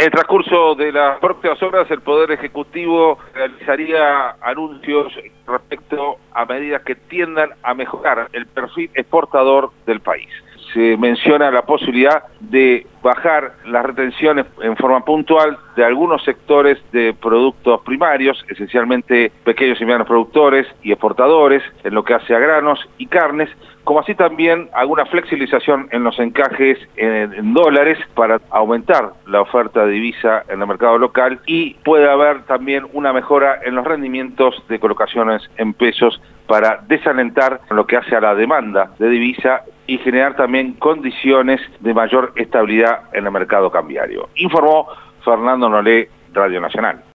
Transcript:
el transcurso de las próximas horas, el Poder Ejecutivo realizaría anuncios respecto a medidas que tiendan a mejorar el perfil exportador del país. Se menciona la posibilidad de bajar las retenciones en forma puntual de algunos sectores de productos primarios, esencialmente pequeños y medianos productores y exportadores, en lo que hace a granos y carnes, como así también alguna flexibilización en los encajes en dólares para aumentar la oferta de divisa en el mercado local, y puede haber también una mejora en los rendimientos de colocaciones en pesos para desalentar lo que hace a la demanda de divisa y generar también condiciones de mayor estabilidad en el mercado cambiario. Informó Fernando Nolé, Radio Nacional.